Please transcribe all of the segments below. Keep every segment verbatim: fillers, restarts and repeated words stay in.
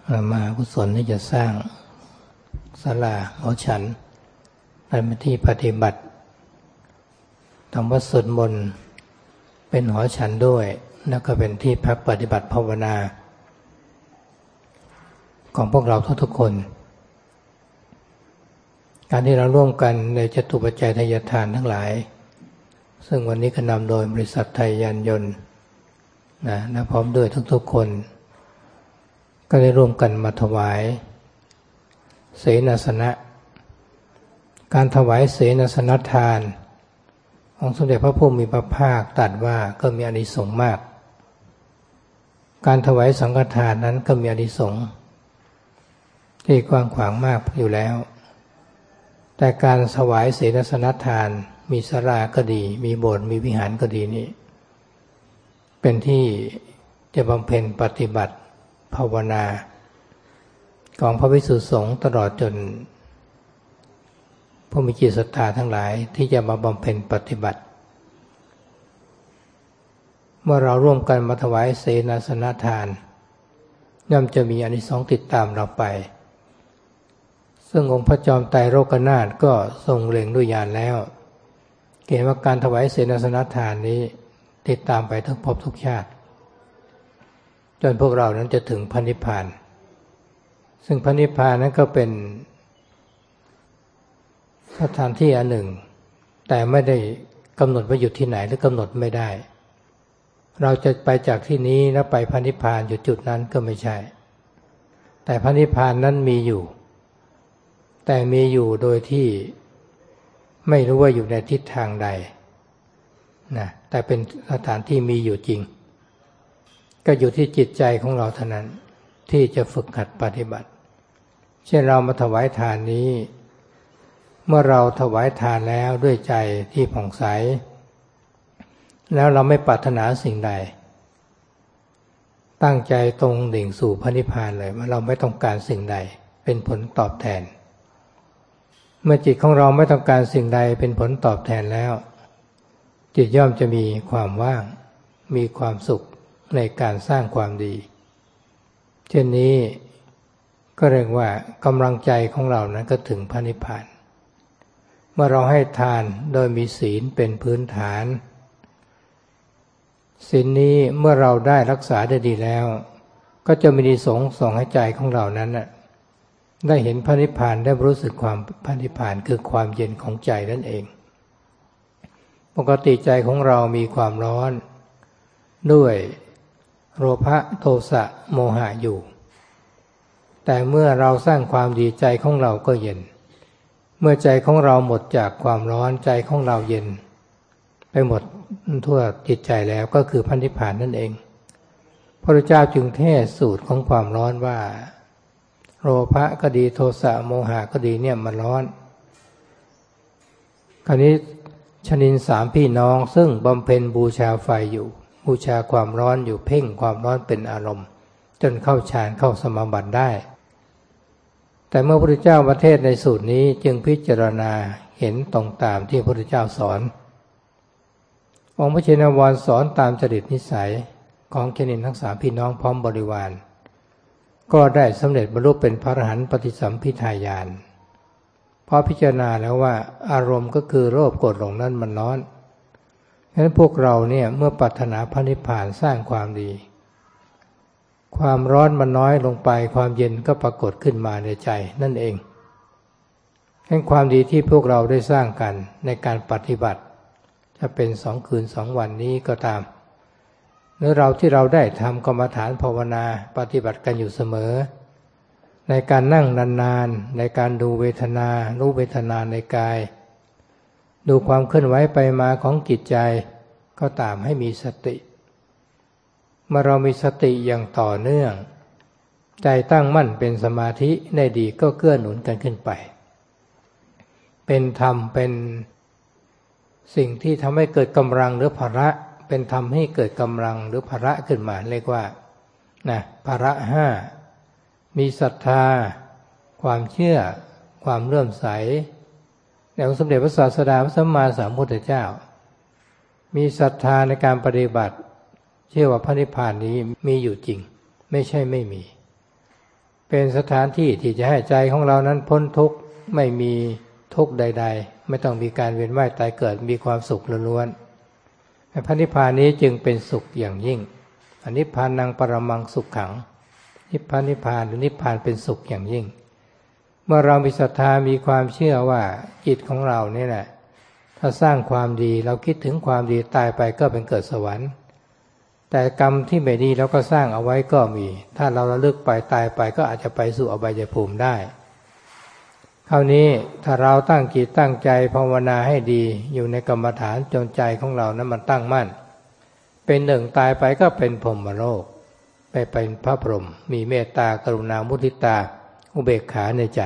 มหากุศลที่จะสร้างศาลาหอฉันเป็นที่ปฏิบัติทำวัดสวดมนต์เป็นหอฉันด้วยแล้วก็เป็นที่พักปฏิบัติภาวนาของพวกเราทุกๆคนการที่เราร่วมกันในจตุปัจจัยทายทานทั้งหลายซึ่งวันนี้ก็นำโดยบริษัทไทยยานยนต์นะและพร้อมด้วยทุกๆคนก็ได้ร่วมกันมาถวายเสนาสนะการถวายเสนาสนทานองค์สมเด็จพระผู้มีพระภาคตรัสว่าก็มีอานิสงส์มากการถวายสังฆทานนั้นก็มีอานิสงส์ที่กว้างขวางมากอยู่แล้วแต่การถวายเสนาสนทานมีศาลาก็ดีมีโบสถ์มีวิหารก็ดีนี่เป็นที่จะบำเพ็ญปฏิบัติภาวนาของพระภิกษุสงฆ์ตลอดจนผู้มีจิตศรัทธาทั้งหลายที่จะมาบำเพ็ญปฏิบัติเมื่อเราร่วมกันมาถวายเสนาสนทานย่อมจะมีอานิสงส์ติดตามเราไปซึ่งองค์พระจอมไตรโลกนาถก็ทรงเล็งด้วยญาณแล้วเห็นว่าการถวายเสนาสนทานนี้ติดตามไปทุกภพทุกชาติจนพวกเรานั้นจะถึงพระนิพพานซึ่งพระนิพพานนั้นก็เป็นสถานที่อันหนึ่งแต่ไม่ได้กำหนดว่าอยู่ที่ไหนหรือกำหนดไม่ได้เราจะไปจากที่นี้แล้วไปพระนิพพานอยู่จุดนั้นก็ไม่ใช่แต่พระนิพพานนั้นมีอยู่แต่มีอยู่โดยที่ไม่รู้ว่าอยู่ในทิศทางใดนะแต่เป็นสถานที่มีอยู่จริงก็อยู่ที่จิตใจของเราเท่านั้นที่จะฝึกหัดปฏิบัติเช่นเรามาถวายทานนี้เมื่อเราถวายทานแล้วด้วยใจที่ผ่องใสแล้วเราไม่ปรารถนาสิ่งใดตั้งใจตรงดิ่งสู่พระนิพพานเลยว่าเราไม่ต้องการสิ่งใดเป็นผลตอบแทนเมื่อจิตของเราไม่ต้องการสิ่งใดเป็นผลตอบแทนแล้วจิตย่อมจะมีความว่างมีความสุขในการสร้างความดีเช่นนี้ก็เรียกว่ากำลังใจของเรานั้นก็ถึงพระนิพพานเมื่อเราให้ทานโดยมีศีลเป็นพื้นฐานศีลนี้เมื่อเราได้รักษาได้ดีแล้วก็จะมีอานิสงส์ส่งให้ใจของเรานั้นได้เห็นพระนิพพานได้รู้สึกความพระนิพพานคือความเย็นของใจนั่นเองปกติใจของเรามีความร้อนด้วยโลภะโทสะโมหะอยู่แต่เมื่อเราสร้างความดีใจของเราก็เย็นเมื่อใจของเราหมดจากความร้อนใจของเราเย็นไปหมดทั่วจิตใจแล้วก็คือพระนิพพานนั่นเองพระพุทธเจ้าจึงเทศสูตรของความร้อนว่าโลภะก็ดีโทสะโมหะก็ดีเนี่ยมันร้อนคราวนี้ชนินสามพี่น้องซึ่งบำเพ็ญบูชาไฟอยู่บูชาความร้อนอยู่เพ่งความร้อนเป็นอารมณ์จนเข้าฌานเข้าสมาบัติได้แต่เมื่อพระพุทธเจ้าประเทศในสูตรนี้จึงพิจารณาเห็นตรงตามที่พระพุทธเจ้าสอนองค์พระเชนวรสอนตามจริตนิสัยของชนินทั้งสามพี่น้องพร้อมบริวารก็ได้สำเร็จบรรลุเป็นพระอรหันต์ปฏิสัมภิทาญาณเพราะพิจารณาแล้วว่าอารมณ์ก็คือโลภโกรธหลงนั้นมันร้อนฉะนั้นพวกเราเนี่ยเมื่อปรารถนาพระนิพพานสร้างความดีความร้อนมันน้อยลงไปความเย็นก็ปรากฏขึ้นมาในใจนั่นเองแห่งความดีที่พวกเราได้สร้างกันในการปฏิบัติจะเป็นสองคืนสองวันนี้ก็ตามหรือเราที่เราได้ทำกรรมฐานภาวนาปฏิบัติกันอยู่เสมอในการนั่งนานๆในการดูเวทนารู้เวทนาในกายดูความเคลื่อนไหวไปมาของจิตใจก็ตามให้มีสติเมื่อเรามีสติอย่างต่อเนื่องใจตั้งมั่นเป็นสมาธิได้ดีก็เกื้อหนุนกันขึ้นไปเป็นธรรมเป็นสิ่งที่ทำให้เกิดกำลังหรือภาระเป็นธรรมให้เกิดกำลังหรือภาระขึ้นมาเรียกว่านะภาระห้ามีศรัทธาความเชื่อความเลื่อมใสในองค์สมเด็จพระศาสดาพระสัมมาสัมพุทธเจ้ามีศรัทธาในการปฏิบัติเชื่อว่าพระนิพพานนี้มีอยู่จริงไม่ใช่ไม่มีเป็นสถานที่ที่จะให้ใจของเรานั้นพ้นทุกข์ไม่มีทุกข์ใดๆไม่ต้องมีการเวียนว่ายตายเกิดมีความสุขล้วนๆพระนิพพานนี้จึงเป็นสุขอย่างยิ่งอนิพพานังปรมังสุขขังนิพพานนิพพานหรือนิพพานเป็นสุขอย่างยิ่งเมื่อเรามีศรัทธามีความเชื่อว่าจิตของเราเนี่ยแหละถ้าสร้างความดีเราคิดถึงความดีตายไปก็เป็นเกิดสวรรค์แต่กรรมที่ไม่ดีเราก็สร้างเอาไว้ก็มีถ้าเราระลึกไปตายไปก็อาจจะไปสู่อบายภูมิได้คราวนี้ถ้าเราตั้งจิตตั้งใจภาวนาให้ดีอยู่ในกรรมฐานจนใจของเรานั้นมันตั้งมั่นเป็นหนึ่งตายไปก็เป็นพรหมโลกไปเป็นพระพรหมมีเมตตากรุณามุทิตาอุเบกขาในใจ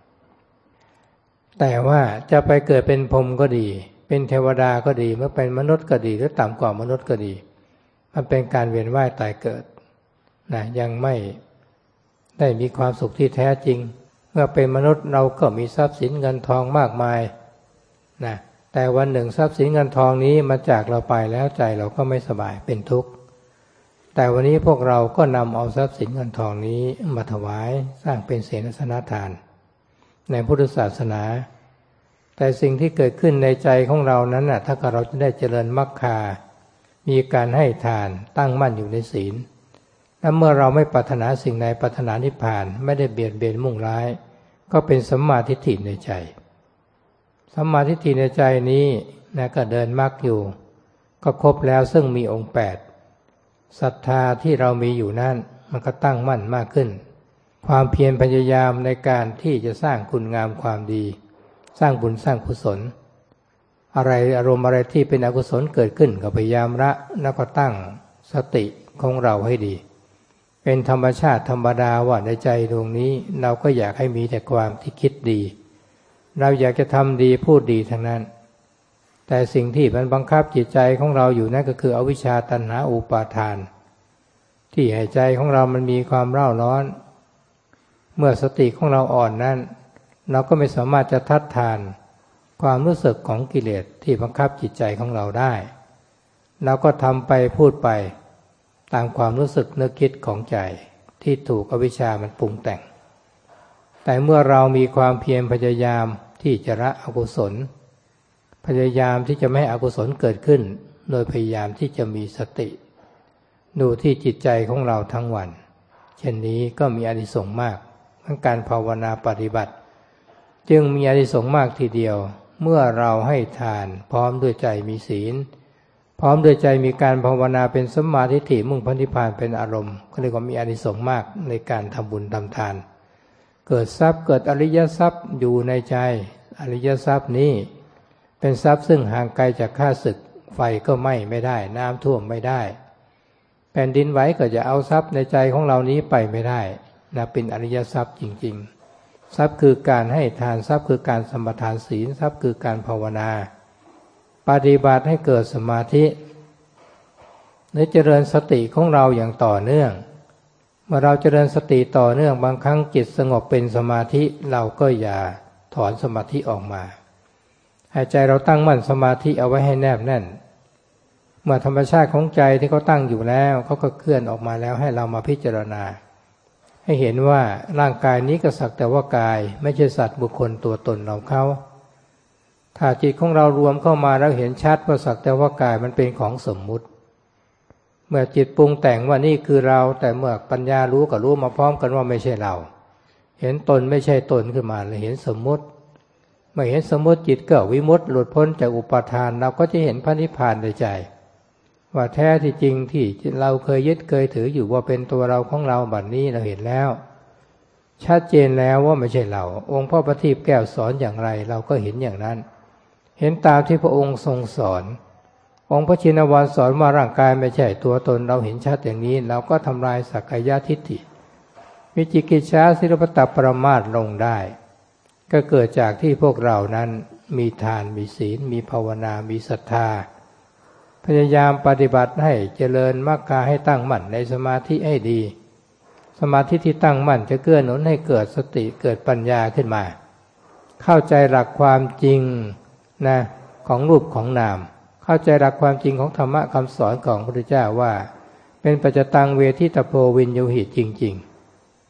แต่ว่าจะไปเกิดเป็นพรหมก็ดีเป็นเทวดาก็ดีเมื่อเป็นมนุษย์ก็ดีหรือต่ำกว่ามนุษย์ก็ดีมันเป็นการเวียนว่ายตายเกิดนะยังไม่ได้มีความสุขที่แท้จริงเมื่อเป็นมนุษย์เราก็มีทรัพย์สินเงินทองมากมายนะแต่วันหนึ่งทรัพย์สินเงินทองนี้มาจากเราไปแล้วใจเราก็ไม่สบายเป็นทุกข์แต่วันนี้พวกเราก็นำเอาทรัพย์สินเงินทองนี้มาถวายสร้างเป็นเสนาสนะทานในพุทธศาสนาแต่สิ่งที่เกิดขึ้นในใจของเรานั้นน่ะถ้าเราจะได้เจริญมรรคามีการให้ทานตั้งมั่นอยู่ในศีลและเมื่อเราไม่ปรารถนาสิ่งใดปรารถนานิพพานไม่ได้เบียดเบียนมุ่งร้ายก็เป็นสัมมาทิฏฐิในใจสัมมาทิฏฐิในใจนี้นะก็เดินมรรคอยู่ก็ครบแล้วซึ่งมีองค์แปดศรัทธาที่เรามีอยู่นั่นมันก็ตั้งมั่นมากขึ้นความเพียรพยายามในการที่จะสร้างคุณงามความดีสร้างบุญสร้างกุศลอะไรอารมณ์อะไรที่เป็นอกุศลเกิดขึ้นก็พยายามละแล้วก็ตั้งสติของเราให้ดีเป็นธรรมชาติธรรมดาว่าในใจดวงนี้เราก็อยากให้มีแต่ความที่คิดดีเราอยากจะทำดีพูดดีทั้งนั้นแต่สิ่งที่มันบังคับจิตใจของเราอยู่นั่นก็คืออวิชชาตัณหาอุปาทานที่ให้ใจของเรามันมีความเร่าร้อนเมื่อสติของเราอ่อนนั้นเราก็ไม่สามารถจะทัดทานความรู้สึกของกิเลสที่บังคับจิตใจของเราได้เราก็ทำไปพูดไปตามความรู้สึกนึกคิดของใจที่ถูกอวิชชามันปรุงแต่งแต่เมื่อเรามีความเพียรพยายามที่จะละอกุศลพยายามที่จะไม่ให้อกุศลเกิดขึ้นโดยพยายามที่จะมีสติดูที่จิตใจของเราทั้งวันเช่นนี้ก็มีอานิสงส์มากทั้งการภาวนาปฏิบัติจึงมีอานิสงส์มากทีเดียวเมื่อเราให้ทานพร้อมด้วยใจมีศีลพร้อมด้วยใจมีการภาวนาเป็นสัมมาทิฏฐิมุ่งพระนิพพานเป็นอารมณ์ก็เรียกว่ามีอานิสงส์มากในการทำบุญทำทานเกิดทรัพย์เกิดอริยทรัพย์อยู่ในใจอริยทรัพย์นี้เป็นทรัพย์ซึ่งห่างไกลจากข้าศึกไฟก็ไหม้ไม่ได้น้ำท่วมไม่ได้แผ่นดินไหวก็จะเอาทรัพย์ในใจของเรานี้ไปไม่ได้นะเป็นอริยทรัพย์จริงๆทรัพย์คือการให้ทานทรัพย์คือการสมาทานศีลทรัพย์คือการภาวนาปฏิบัติให้เกิดสมาธิและเจริญสติของเราอย่างต่อเนื่องเมื่อเราเจริญสติต่อเนื่องบางครั้งจิตสงบเป็นสมาธิเราก็อย่าถอนสมาธิออกมาให้ใจเราตั้งมั่นสมาธิเอาไว้ให้แนบแน่นเมื่อธรรมชาติของใจที่เขาตั้งอยู่แล้วเขาก็เคลื่อนออกมาแล้วให้เรามาพิจารณาให้เห็นว่าร่างกายนี้ก็สักแต่ว่ากายไม่ใช่สัตว์บุคคลตัวตนเราเขาถ้าจิตของเรารวมเข้ามาแล้วเห็นชัดว่าสักแต่ว่ากายมันเป็นของสมมุติเมื่อจิตปรุงแต่งว่านี่คือเราแต่เมื่อปัญญารู้กับรู้มาพร้อมกันว่าไม่ใช่เราเห็นตนไม่ใช่ตนขึ้นมาเลยเห็นสมมุติเมื่อเห็นสมมุติจิตก็วิมุตติหลุดพ้นจากอุปาทานเราก็จะเห็นพระนิพพานในใจว่าแท้ที่จริงที่เราเคยยึดเคยถืออยู่ว่าเป็นตัวเราของเราบัดนี้เราเห็นแล้วชัดเจนแล้วว่าไม่ใช่เราองค์พ่อประทีปแก้วสอนอย่างไรเราก็เห็นอย่างนั้นเห็นตามที่พระองค์ทรงสอนองค์พระชินวรสอนว่าร่างกายไม่ใช่ตัวตนเราเห็นชัดอย่างนี้เราก็ทำลายสักกายทิฏฐิวิจิกิจฉาศิลปตปรมาสลงได้ก็เกิดจากที่พวกเรานั้นมีทานมีศีลมีภาวนามีศรัทธาพยายามปฏิบัติให้เจริญมรรคให้ตั้งมั่นในสมาธิให้ดีสมาธิที่ตั้งมั่นจะเกื้อหนุนให้เกิดสติเกิดปัญญาขึ้นมาเข้าใจหลักความจริงนะของรูปของนามเข้าใจหลักความจริงของธรรมะคำสอนของพระพุทธเจ้าว่าเป็นปัจจตังเวทิตโพวินโยหิจริงๆ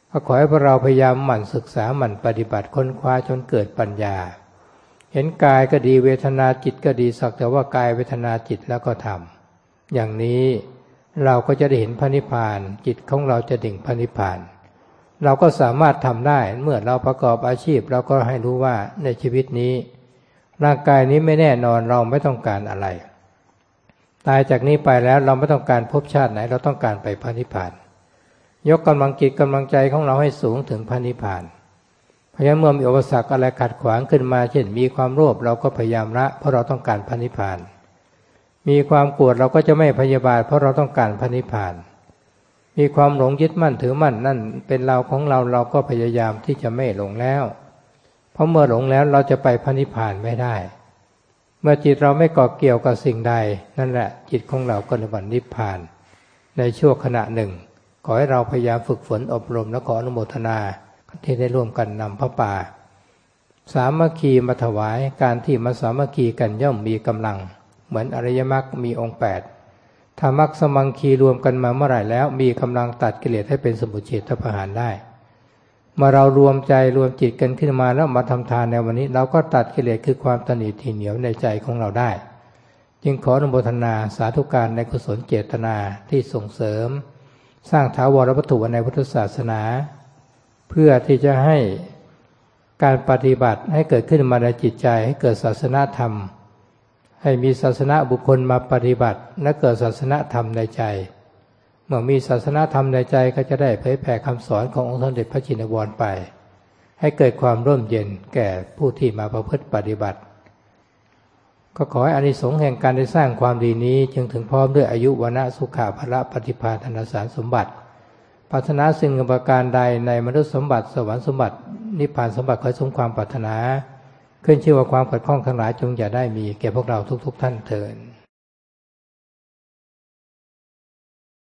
ก็ขอให้พวกเราพยายามหมั่นศึกษาหมั่นปฏิบัติค้นคว้าจนเกิดปัญญาเห็นกายก็ดีเวทนาจิตก็ดีสักแต่ว่ากายเวทนาจิตแล้วก็ทำอย่างนี้เราก็จะได้เห็นพระนิพพานจิตของเราจะดิ่งพระนิพพานเราก็สามารถทำได้เมื่อเราประกอบอาชีพเราก็ให้รู้ว่าในชีวิตนี้ร่างกายนี้ไม่แน่นอนเราไม่ต้องการอะไรตายจากนี้ไปแล้วเราไม่ต้องการภพชาติไหนเราต้องการไปพระนิพพานยกกำลังจิตกำลังใจของเราให้สูงถึงพระนิพพานเพราะฉะนั้นเมื่อมีอุปสรรคอะไรขัดขวางขึ้นมาเช่นมีความโลภเราก็พยายามละเพราะเราต้องการพระนิพพานมีความโกรธเราก็จะไม่พยาบาทเพราะเราต้องการพระนิพพานมีความหลงยึดมั่นถือมั่นนั่นเป็นเราของเราเราก็พยายามที่จะไม่หลงแล้วเพราะเมื่อหลงแล้วเราจะไปพระนิพพานไม่ได้เมื่อจิตเราไม่เกาะเกี่ยวกับสิ่งใดนั่นแหละจิตของเราก็นิพพานนิพพานในชั่วขณะหนึ่งขอให้เราพยายามฝึกฝนอบรมและขออนุโมทนาที่ได้ร่วมกันนำพระป่าสามัคคีมาถวายการที่มาสามัคคีกันย่อมมีกำลังเหมือนอริยมรรคมีองค์แปดถ้ามรรคสมังคีรวมกันมาเมื่อไหร่แล้วมีกำลังตัดกิเลสให้เป็นสมุจเฉทประหารได้เมื่อเรารวมใจรวมจิตกันขึ้นมาแล้วมาทำทานในวันนี้เราก็ตัดกิเลสคือความตนีทีเหนียวในใจของเราได้จึงขออนุโมทนาสาธุการในกุศลเจตนาที่ส่งเสริมสร้างถาวรวัตถุในพุทธศาสนาเพื่อที่จะให้การปฏิบัติให้เกิดขึ้นมาในจิตใจให้เกิดศาสนธรรมให้มีศาสนาบุคคลมาปฏิบัติและเกิดศาสนธรรมในใจเมื่อมีศาสนธรรมในใจก็จะได้เผยแผ่คำสอนขององค์สมเด็จพระจินวรไปให้เกิดความร่มเย็นแก่ผู้ที่มาประพฤติปฏิบัติก็ขอให้อานิสงส์แห่งการได้สร้างความดีนี้จึงถึงพร้อมด้วยอายุวนะสุขะพละปฏิภาณธนสารสมบัติปรารถนาสิ่งประการใดในมนุษย์สมบัติสวรรค์สมบัตินิพพานสมบัติขอให้สมความปรารถนาขึ้นชื่อว่าความขัดข้องทั้งหลายจงอย่าได้มีแก่พวกเราทุกๆท่านเถิด